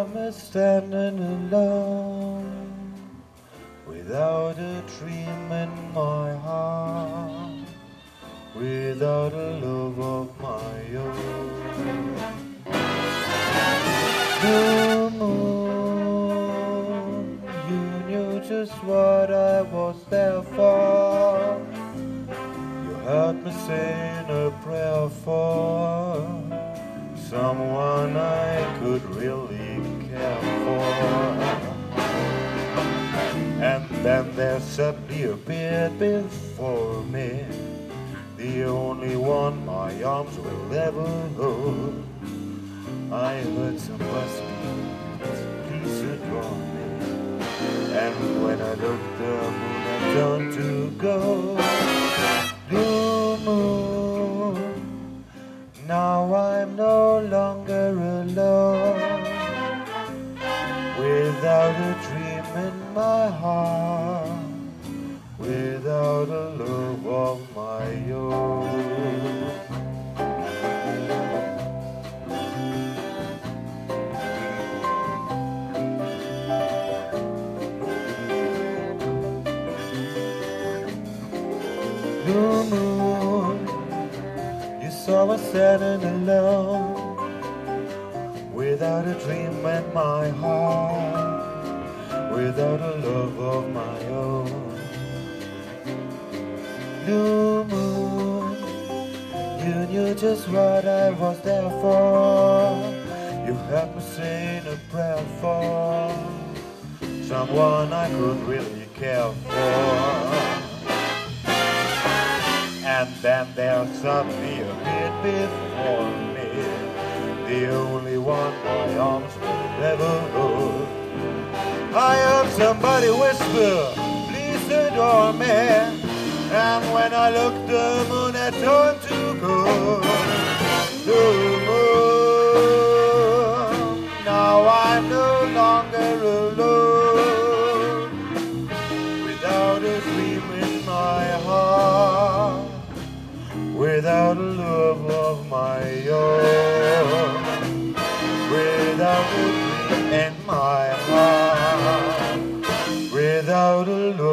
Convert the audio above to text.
saw me standing alone, without a dream in my heart, without a love of my own. The moon, you knew just what I was there for. You heard me saying a prayer for someone I could really care for. And then there suddenly appeared before me the only one my arms will ever hold. I heard somebody speak, please adore me. And when I looked, the moon had turned to gold. Blue moon, now I'm no longer alone, without a dream in my heart, without a love of my own. Blue moon, you saw us standing alone, without a dream in my heart, without a love of my own. Blue moon, you knew just what I was there for. You heard me saying a prayer for someone I could really care for. And then there suddenly appeared before me the only one my arms will ever hold. I heard somebody whisper, please adore me. And when I looked, the moon had turned to gold. The moon, now I'm no longer alone, without a dream in my heart, without a love of my own, without a dream in my heart, without a love